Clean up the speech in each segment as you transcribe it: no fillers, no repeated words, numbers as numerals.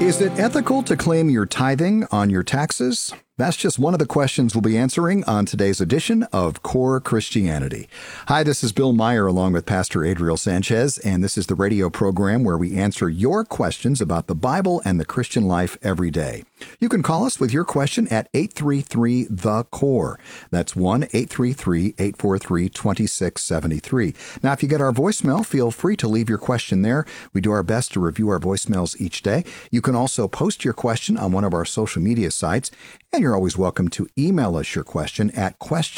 Is it ethical to claim your tithing on your taxes? That's just one of the questions we'll be answering on today's edition of Core Christianity. Hi, this is Bill Meyer along with Pastor Adriel Sanchez, and this is the radio program where we answer your questions about the Bible and the Christian life every day. You can call us with your question at 833-THE-CORE. That's 1-833-843-2673. Now, if you get our voicemail, feel free to leave your question there. We do our best to review our voicemails each day. You can also post your question on one of our social media sites, and you're always welcome to email us your question at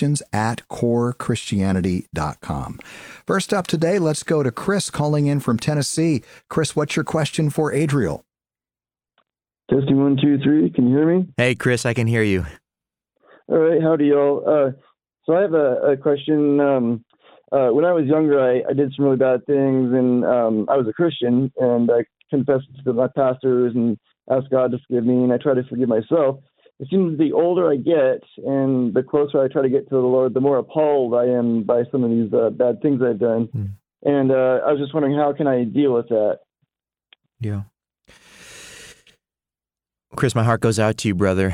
questions@corechristianity.com. First up today, let's go to Chris calling in from Tennessee. Chris, what's your question for Adriel? Testing 1, 2, 3. Can you hear me? Hey, Chris, I can hear you. All right. Howdy, y'all. So I have a question. When I was younger, I did some really bad things, and I was a Christian, and I confessed to my pastors and asked God to forgive me, and I tried to forgive myself. It seems the older I get and the closer I try to get to the Lord, the more appalled I am by some of these bad things I've done. And I was just wondering, how can I deal with that? Yeah. Chris, my heart goes out to you, brother.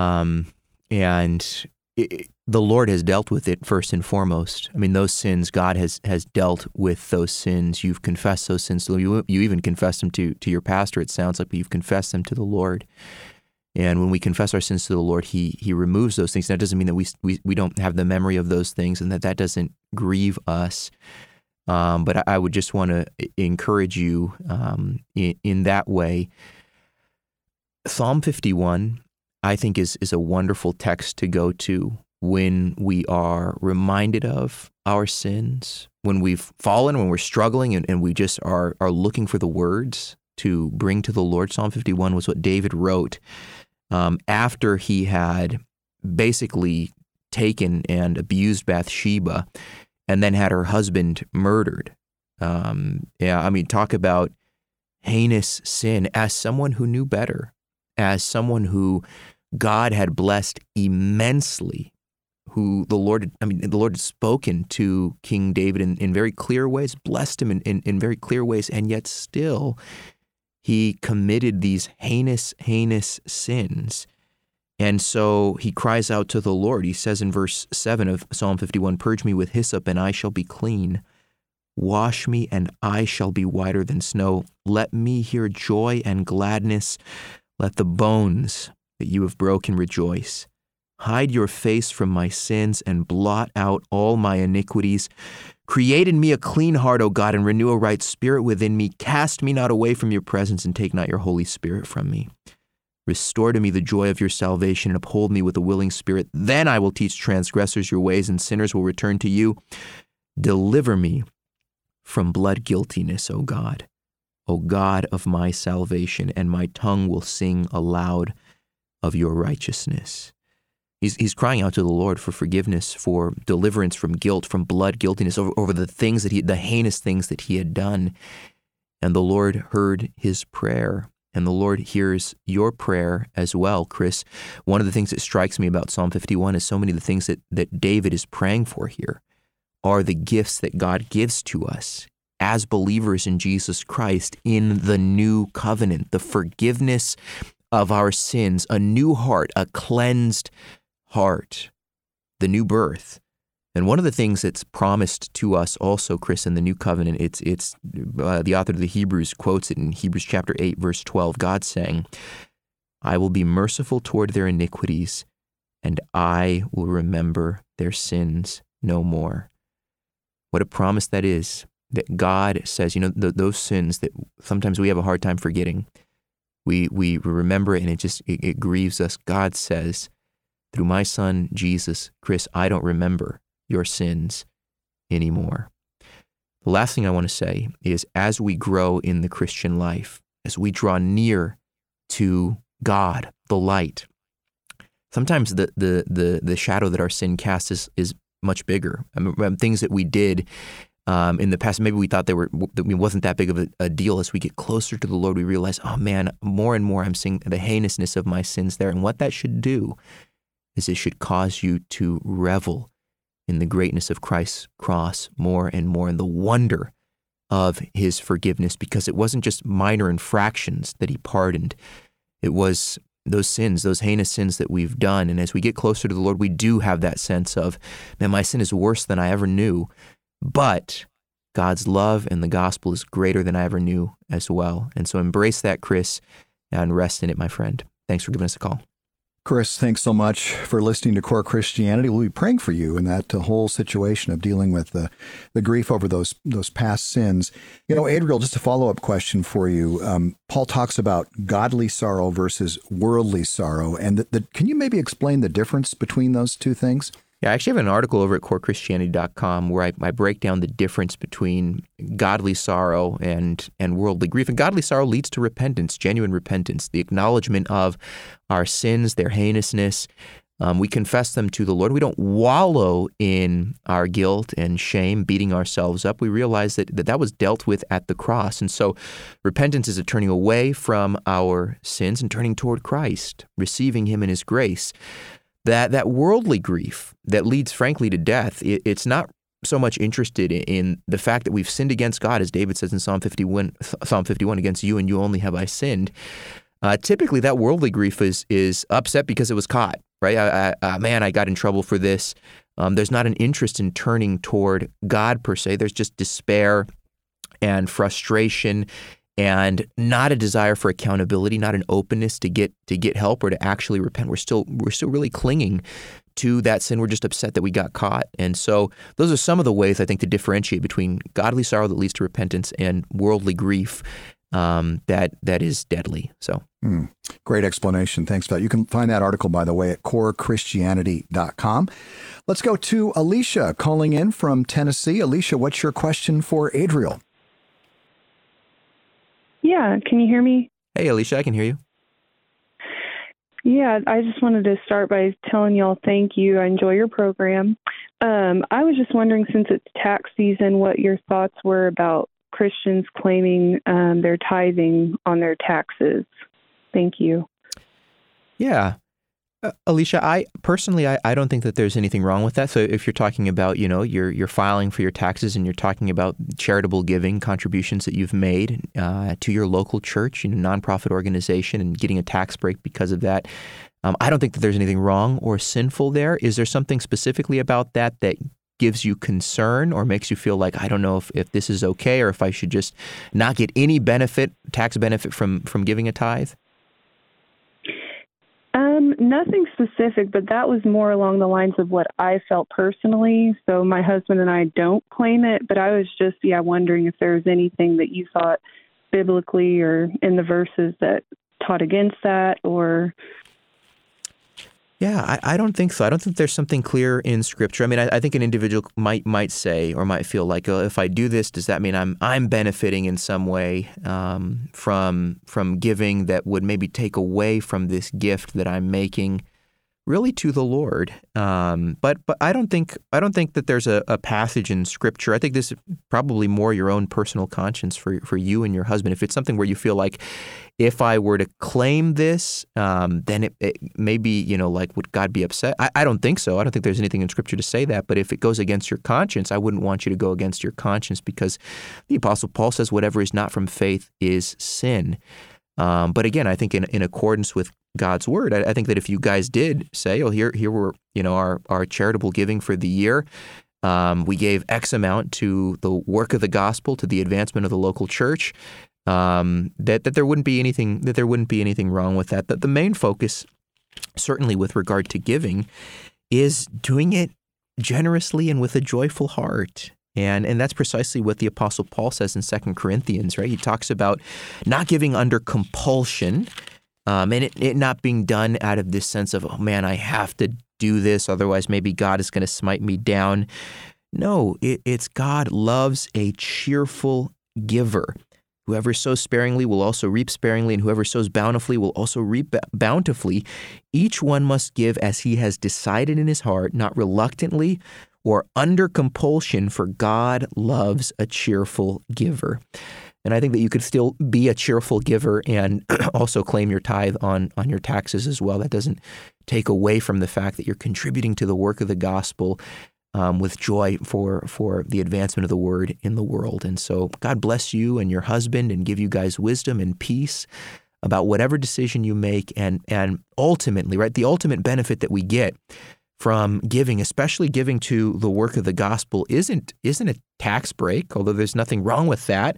The Lord has dealt with it first and foremost. I mean, those sins, God has dealt with those sins. You've confessed those sins. You even confessed them to your pastor, it sounds like, but you've confessed them to the Lord. And when we confess our sins to the Lord, He removes those things. That doesn't mean that we don't have the memory of those things and that doesn't grieve us. But I would just want to encourage you in that way. Psalm 51, I think, is a wonderful text to go to when we are reminded of our sins, when we've fallen, when we're struggling, and we just are looking for the words to bring to the Lord. Psalm 51 was what David wrote after he had basically taken and abused Bathsheba and then had her husband murdered. Talk about heinous sin. As someone who knew better, as someone who God had blessed immensely, who the Lord had spoken to King David in very clear ways, blessed him in very clear ways, and yet still he committed these heinous sins. And so he cries out to the Lord. He says in verse 7 of Psalm 51, "Purge me with hyssop, and I shall be clean. Wash me, and I shall be whiter than snow. Let me hear joy and gladness. Let the bones that you have broken rejoice. Hide your face from my sins and blot out all my iniquities. Create in me a clean heart, O God, and renew a right spirit within me. Cast me not away from your presence and take not your Holy Spirit from me. Restore to me the joy of your salvation and uphold me with a willing spirit. Then I will teach transgressors your ways and sinners will return to you. Deliver me from blood guiltiness, O God of my salvation, and my tongue will sing aloud of your righteousness." He's crying out to the Lord for forgiveness, for deliverance from guilt, from blood guiltiness over the things the heinous things that he had done. And the Lord heard his prayer, and the Lord hears your prayer as well, Chris. One of the things that strikes me about Psalm 51 is so many of the things that David is praying for here are the gifts that God gives to us as believers in Jesus Christ in the new covenant, the forgiveness of our sins, a new heart, a cleansed heart, the new birth. And one of the things that's promised to us also, Chris, in the new covenant, it's the author of the Hebrews quotes it in Hebrews chapter 8, verse 12, God saying, "I will be merciful toward their iniquities, and I will remember their sins no more." What a promise that is, that God says, those sins that sometimes we have a hard time forgetting, we remember it and it grieves us. God says, through my son, Jesus, Chris, I don't remember your sins anymore. The last thing I want to say is, as we grow in the Christian life, as we draw near to God, the light, sometimes the shadow that our sin casts is much bigger. Things that we did in the past, maybe we thought that wasn't that big of a deal. As we get closer to the Lord, we realize, oh man, more and more I'm seeing the heinousness of my sins there. And what that should do is it should cause you to revel in the greatness of Christ's cross more and more, and the wonder of his forgiveness, because it wasn't just minor infractions that he pardoned, it was those sins, those heinous sins that we've done. And as we get closer to the Lord, we do have that sense of, man, my sin is worse than I ever knew. But God's love and the gospel is greater than I ever knew as well. And so embrace that, Chris, and rest in it, my friend. Thanks for giving us a call. Chris, thanks so much for listening to Core Christianity. We'll be praying for you in that whole situation of dealing with the grief over those past sins. Adriel, just a follow-up question for you. Paul talks about godly sorrow versus worldly sorrow. And can you maybe explain the difference between those two things? Yeah, I actually have an article over at corechristianity.com where I break down the difference between godly sorrow and worldly grief. And godly sorrow leads to repentance, genuine repentance, the acknowledgement of our sins, their heinousness. We confess them to the Lord. We don't wallow in our guilt and shame, beating ourselves up. We realize that was dealt with at the cross. And so repentance is a turning away from our sins and turning toward Christ, receiving Him in His grace. That worldly grief that leads, frankly, to death, it's not so much interested in the fact that we've sinned against God, as David says in Psalm 51, against you and you only have I sinned. Typically, that worldly grief is upset because it was caught, right? I got in trouble for this. There's not an interest in turning toward God, per se. There's just despair and frustration and not a desire for accountability, not an openness to get help or to actually repent. We're still really clinging to that sin. We're just upset that we got caught. And so those are some of the ways, I think, to differentiate between godly sorrow that leads to repentance and worldly grief that is deadly. So great explanation. Thanks for that. You can find that article, by the way, at corechristianity.com. Let's go to Alicia calling in from Tennessee. Alicia, what's your question for Adriel? Yeah, can you hear me? Hey, Alicia, I can hear you. Yeah, I just wanted to start by telling y'all thank you. I enjoy your program. I was just wondering, since it's tax season, what your thoughts were about Christians claiming their tithing on their taxes. Thank you. Yeah. Alicia, I personally don't think that there's anything wrong with that. So if you're talking about, you're filing for your taxes and you're talking about charitable giving contributions that you've made to your local church, nonprofit organization, and getting a tax break because of that, I don't think that there's anything wrong or sinful there. Is there something specifically about that gives you concern or makes you feel like, I don't know if this is okay or if I should just not get any tax benefit from giving a tithe? Nothing specific, but that was more along the lines of what I felt personally. So my husband and I don't claim it, but I was just, wondering if there was anything that you thought biblically or in the verses that taught against that or... Yeah, I don't think so. I don't think there's something clear in Scripture. I mean, I think an individual might say or might feel like, oh, if I do this, does that mean I'm benefiting in some way from giving that would maybe take away from this gift that I'm making, really to the Lord? But I don't think that there's a passage in Scripture. I think this is probably more your own personal conscience for you and your husband. If it's something where you feel like, if I were to claim this, then it maybe, like, would God be upset? I don't think so. I don't think there's anything in Scripture to say that. But if it goes against your conscience, I wouldn't want you to go against your conscience, because the Apostle Paul says whatever is not from faith is sin. But again, I think in accordance with God's word, I think that if you guys did say, oh, here were, our charitable giving for the year, we gave X amount to the work of the gospel, to the advancement of the local church, that there wouldn't be anything wrong with that. That the main focus, certainly with regard to giving, is doing it generously and with a joyful heart. And that's precisely what the Apostle Paul says in 2 Corinthians, right? He talks about not giving under compulsion, and it not being done out of this sense of, oh man, I have to do this, otherwise maybe God is going to smite me down. No, it's God loves a cheerful giver. Whoever sows sparingly will also reap sparingly, and whoever sows bountifully will also reap bountifully. Each one must give as he has decided in his heart, not reluctantly or under compulsion, for God loves a cheerful giver. And I think that you could still be a cheerful giver and also claim your tithe on your taxes as well. That doesn't take away from the fact that you're contributing to the work of the gospel with joy for the advancement of the word in the world. And so God bless you and your husband and give you guys wisdom and peace about whatever decision you make, and ultimately, right, the ultimate benefit that we get from giving, especially giving to the work of the gospel, isn't a tax break, although there's nothing wrong with that.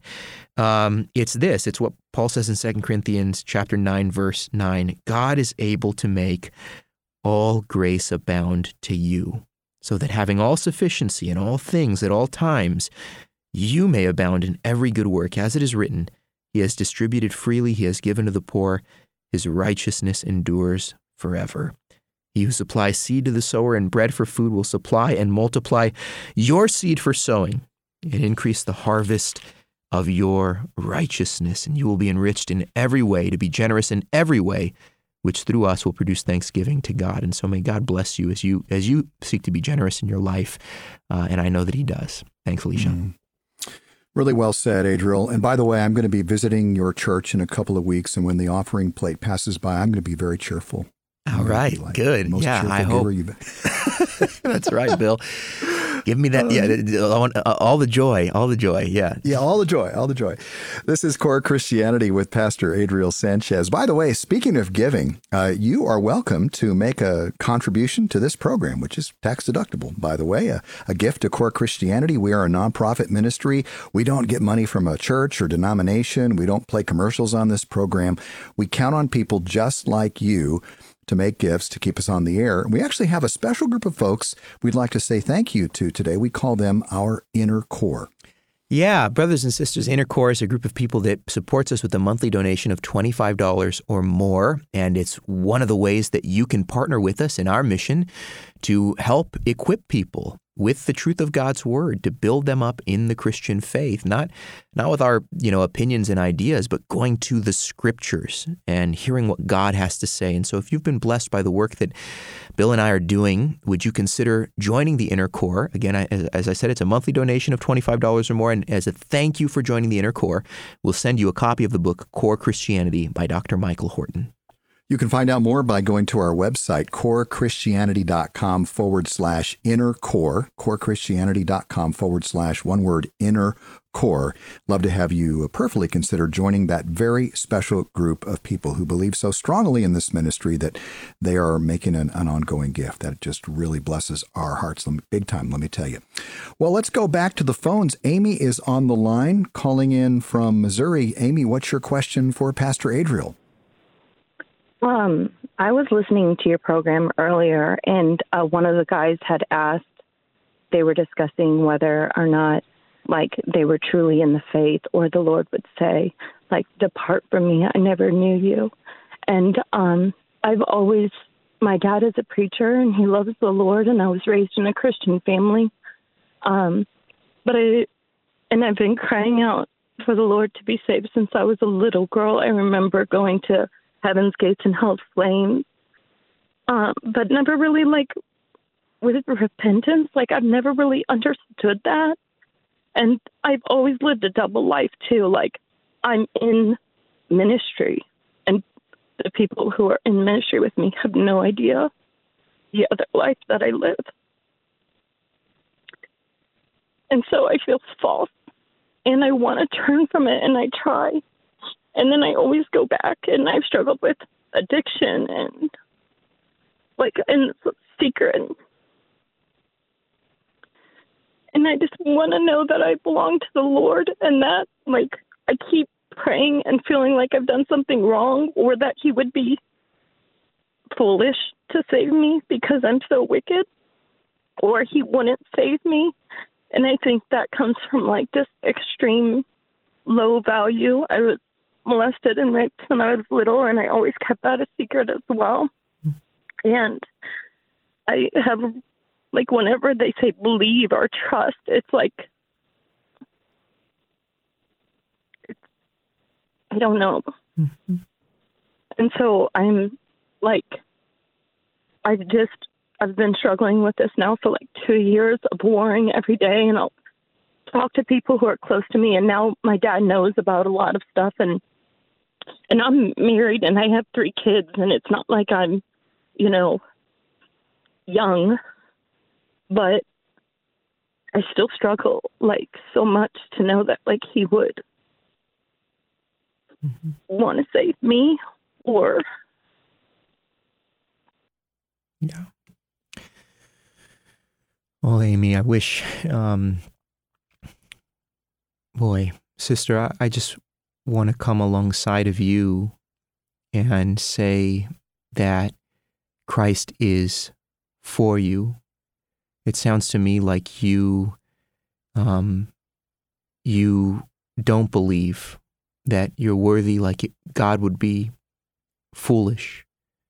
It's what Paul says in 2 Corinthians chapter 9, verse 9. God is able to make all grace abound to you, so that having all sufficiency in all things at all times, you may abound in every good work. As it is written, He has distributed freely, He has given to the poor, His righteousness endures forever. He who supplies seed to the sower and bread for food will supply and multiply your seed for sowing and increase the harvest of your righteousness. And you will be enriched in every way, to be generous in every way, which through us will produce thanksgiving to God. And so may God bless you as you seek to be generous in your life. And I know that He does. Thanks, Alicia. Really well said, Adriel. And by the way, I'm going to be visiting your church in a couple of weeks. And when the offering plate passes by, I'm going to be very cheerful. All right, good. Yeah, I hope. That's right, Bill. Give me that. All the joy. Yeah. Yeah, all the joy. This is Core Christianity with Pastor Adriel Sanchez. By the way, speaking of giving, you are welcome to make a contribution to this program, which is tax deductible. By the way, a gift to Core Christianity. We are a nonprofit ministry. We don't get money from a church or denomination. We don't play commercials on this program. We count on people just like you to make gifts to keep us on the air. We actually have a special group of folks we'd like to say thank you to today. We call them our Inner Core. Yeah, brothers and sisters, Inner Core is a group of people that supports us with a monthly donation of $25 or more. And it's one of the ways that you can partner with us in our mission to help equip people with the truth of God's word, to build them up in the Christian faith, not with our, opinions and ideas, but going to the scriptures and hearing what God has to say. And so if you've been blessed by the work that Bill and I are doing, would you consider joining the Inner Core? Again, as I said, it's a monthly donation of $25 or more. And as a thank you for joining the Inner Core, we'll send you a copy of the book, Core Christianity by Dr. Michael Horton. You can find out more by going to our website, corechristianity.com/inner core, corechristianity.com/one word, inner core. Love to have you prayerfully consider joining that very special group of people who believe so strongly in this ministry that they are making an ongoing gift. That just really blesses our hearts big time, let me tell you. Well, let's go back to the phones. Amy is on the line, calling in from Missouri. Amy, what's your question for Pastor Adriel? I was listening to your program earlier, and one of the guys had asked, they were discussing whether or not, they were truly in the faith, or the Lord would say, depart from me, I never knew you. And my dad is a preacher, and he loves the Lord, and I was raised in a Christian family. I've been crying out for the Lord to be saved since I was a little girl. I remember going to Heaven's Gates and Hell's Flames, but never really with repentance. I've never really understood that, and I've always lived a double life too. I'm in ministry, and the people who are in ministry with me have no idea the other life that I live, and so I feel false, and I want to turn from it, and I try. And then I always go back, and I've struggled with addiction and in secret. And I just want to know that I belong to the Lord, and that I keep praying and feeling like I've done something wrong, or that He would be foolish to save me because I'm so wicked, or He wouldn't save me. And I think that comes from this extreme low value. I was molested and raped when I was little, and I always kept that a secret as well. And I have, whenever they say believe or trust, it's I don't know. Mm-hmm. And so I'm I've been struggling with this now for 2 years of warring every day, and I'll talk to people who are close to me, and now my dad knows about a lot of stuff, and I'm married, and I have 3 kids, and it's not like I'm, young, but I still struggle, so much to know that, he would want to save me, or... Yeah. Well, Amy, I wish, boy, sister, I just want to come alongside of you and say that Christ is for you. It sounds to me like you don't believe that you're worthy, like God would be foolish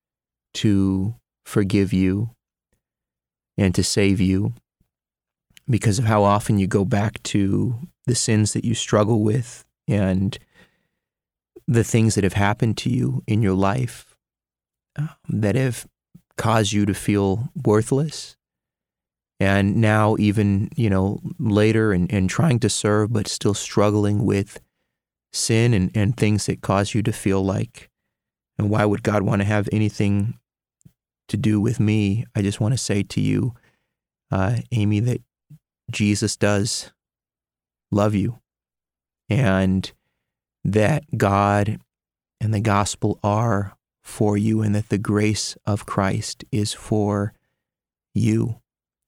to forgive you and to save you because of how often you go back to the sins that you struggle with and the things that have happened to you in your life that have caused you to feel worthless. And now even, later and trying to serve, but still struggling with sin and things that cause you to feel like, and why would God want to have anything to do with me? I just want to say to you, Amy, that Jesus does love you, and that God and the gospel are for you, and that the grace of Christ is for you.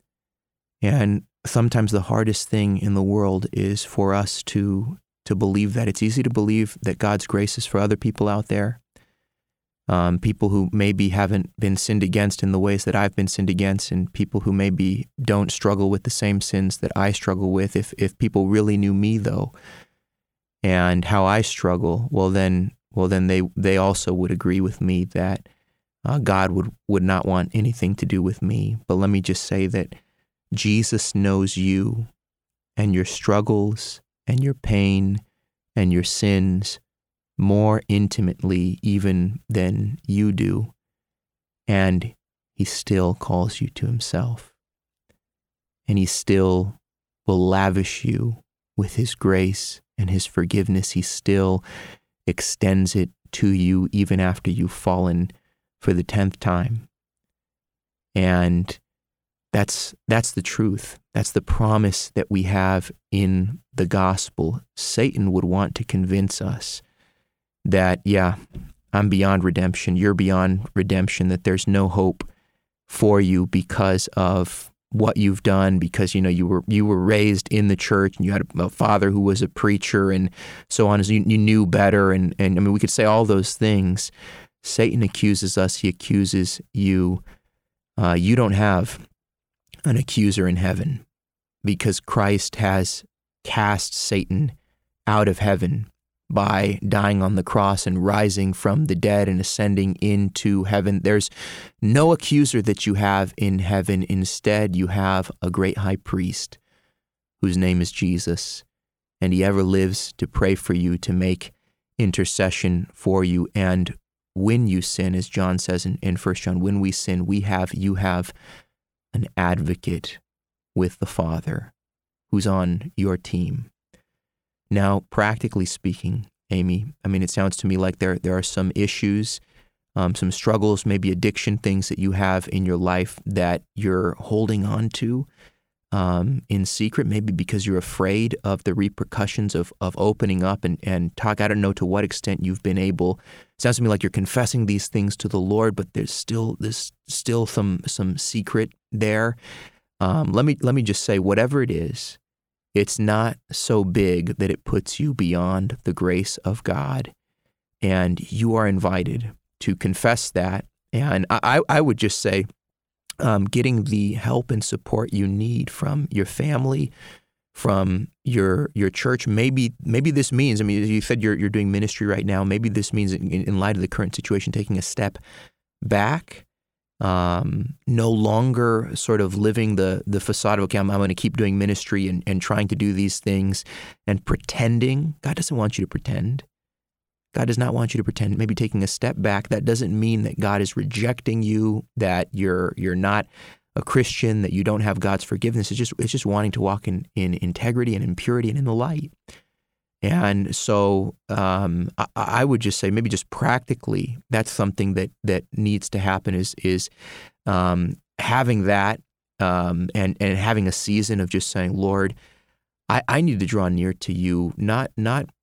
And sometimes the hardest thing in the world is for us to believe that. It's easy to believe that God's grace is for other people out there, people who maybe haven't been sinned against in the ways that I've been sinned against, and people who maybe don't struggle with the same sins that I struggle with. If people really knew me, though, and how I struggle, well then they also would agree with me that God would not want anything to do with me. But let me just say that Jesus knows you and your struggles and your pain and your sins more intimately even than you do. And he still calls you to himself. And he still will lavish you with his grace and his forgiveness. He still extends it to you even after you've fallen for the 10th time. And that's the truth. That's the promise that we have in the gospel. Satan would want to convince us that, yeah, I'm beyond redemption, you're beyond redemption, that there's no hope for you because of what you've done, because you were raised in the church and you had a father who was a preacher and so on. You knew better, and I mean, we could say all those things. Satan accuses us. He accuses you. You don't have an accuser in heaven, because Christ has cast Satan out of heaven by dying on the cross and rising from the dead and ascending into heaven. There's no accuser that you have in heaven. Instead, you have a great high priest whose name is Jesus, and he ever lives to pray for you, to make intercession for you. And when you sin, as John says in 1 John, when we sin, you have an advocate with the Father who's on your team. Now, practically speaking, Amy, I mean, it sounds to me like there are some issues, some struggles, maybe addiction, things that you have in your life that you're holding on to in secret, maybe because you're afraid of the repercussions of opening up and talk. I don't know to what extent you've been able. It sounds to me like you're confessing these things to the Lord, but there's still some secret there. Let me just say, whatever it is, it's not so big that it puts you beyond the grace of God, and you are invited to confess that. And I would just say, getting the help and support you need from your family, from your church. Maybe this means, I mean, you said you're doing ministry right now. Maybe this means, in light of the current situation, taking a step back, no longer sort of living the facade of, okay, I'm going to keep doing ministry and trying to do these things and pretending. God doesn't want you to pretend. God does not want you to pretend. Maybe taking a step back. That doesn't mean that God is rejecting you, that you're not a Christian, that you don't have God's forgiveness. It's just wanting to walk in integrity and in purity and in the light. And so I would just say, maybe just practically, that's something that needs to happen is having that and having a season of just saying, Lord, I need to draw near to you, not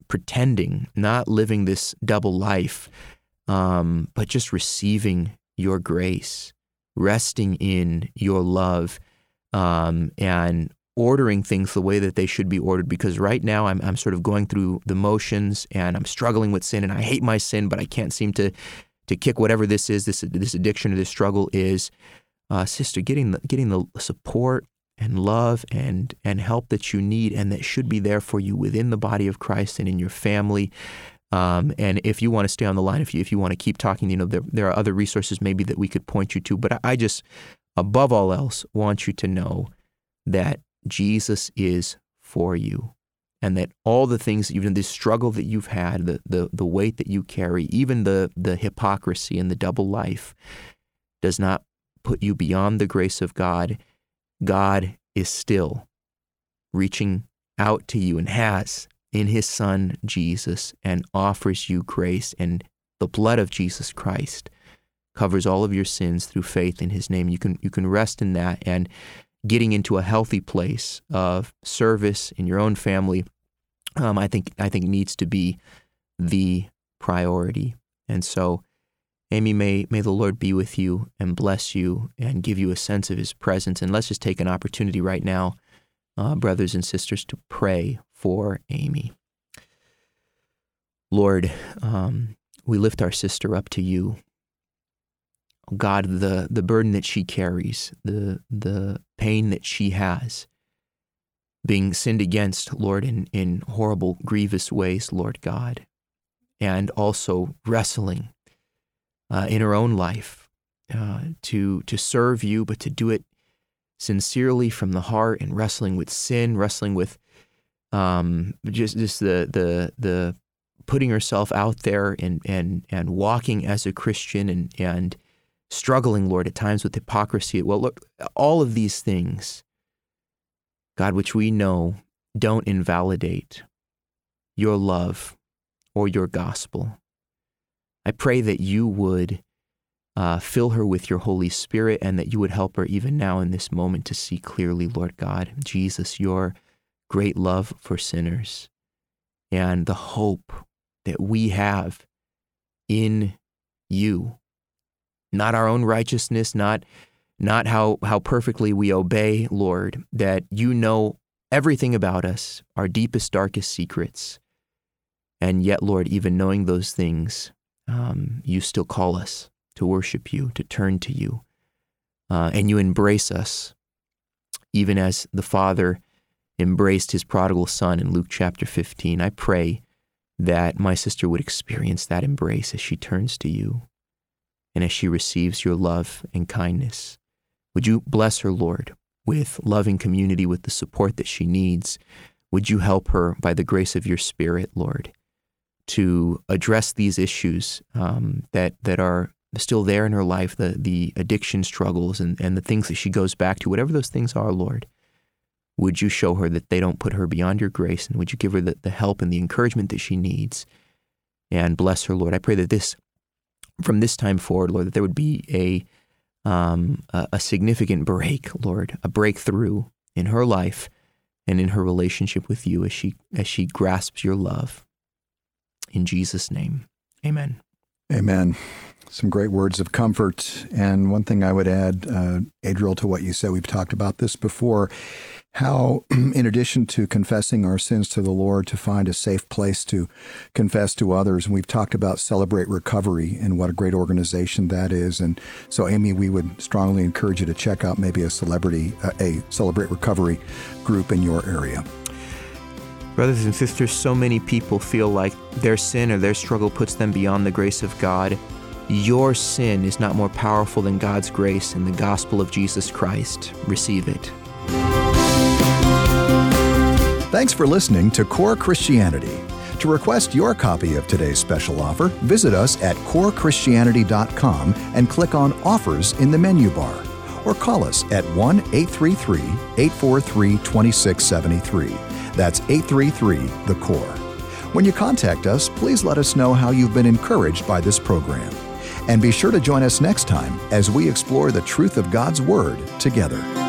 pretending, not living this double life, but just receiving your grace, resting in your love, and ordering things the way that they should be ordered. Because right now I'm sort of going through the motions, and I'm struggling with sin, and I hate my sin, but I can't seem to kick whatever this is, this addiction or this struggle is. Sister, getting the support and love and help that you need and that should be there for you within the body of Christ and in your family. And if you want to stay on the line, if you want to keep talking, there are other resources maybe that we could point you to. But I just, above all else, want you to know that Jesus is for you, and that all the things, even this struggle that you've had, the weight that you carry, even the hypocrisy and the double life, does not put you beyond the grace of God. God is still reaching out to you and has in His Son, Jesus, and offers you grace. And the blood of Jesus Christ covers all of your sins through faith in His name. You can rest in that, and getting into a healthy place of service in your own family, I think needs to be the priority. And so, Amy, may the Lord be with you and bless you and give you a sense of His presence. And let's just take an opportunity right now, brothers and sisters, to pray for Amy. Lord, we lift our sister up to you. God, the burden that she carries, the pain that she has, being sinned against, Lord, in horrible, grievous ways, Lord God, and also wrestling in her own life to serve you, but to do it sincerely from the heart, and wrestling with sin, wrestling with just the putting herself out there and walking as a Christian and struggling, Lord, at times with hypocrisy. Well, look, all of these things, God, which we know don't invalidate your love or your gospel. I pray that you would fill her with your Holy Spirit, and that you would help her even now in this moment to see clearly, Lord God, Jesus, your great love for sinners and the hope that we have in you. Not our own righteousness, not how perfectly we obey, Lord, that you know everything about us, our deepest, darkest secrets. And yet, Lord, even knowing those things, you still call us to worship you, to turn to you. And you embrace us, even as the Father embraced his prodigal son in Luke chapter 15. I pray that my sister would experience that embrace as she turns to you and as she receives your love and kindness. Would you bless her, Lord, with loving community, with the support that she needs? Would you help her by the grace of your Spirit, Lord, to address these issues that are still there in her life, the addiction struggles and the things that she goes back to, whatever those things are, Lord? Would you show her that they don't put her beyond your grace, and would you give her the help and the encouragement that she needs? And bless her, Lord. I pray that from this time forward, Lord, that there would be a significant break, Lord, a breakthrough in her life and in her relationship with you as she grasps your love. In Jesus' name, amen. Amen. Some great words of comfort. And one thing I would add, Adriel, to what you said, we've talked about this before, how in addition to confessing our sins to the Lord, to find a safe place to confess to others. And we've talked about Celebrate Recovery and what a great organization that is. And so, Amy, we would strongly encourage you to check out maybe a Celebrate Recovery group in your area. Brothers and sisters, so many people feel like their sin or their struggle puts them beyond the grace of God. Your sin is not more powerful than God's grace and the gospel of Jesus Christ. Receive it. Thanks for listening to Core Christianity. To request your copy of today's special offer, visit us at corechristianity.com and click on Offers in the menu bar. Or call us at 1-833-843-2673. That's 833-THE-CORE. When you contact us, please let us know how you've been encouraged by this program. And be sure to join us next time as we explore the truth of God's Word together.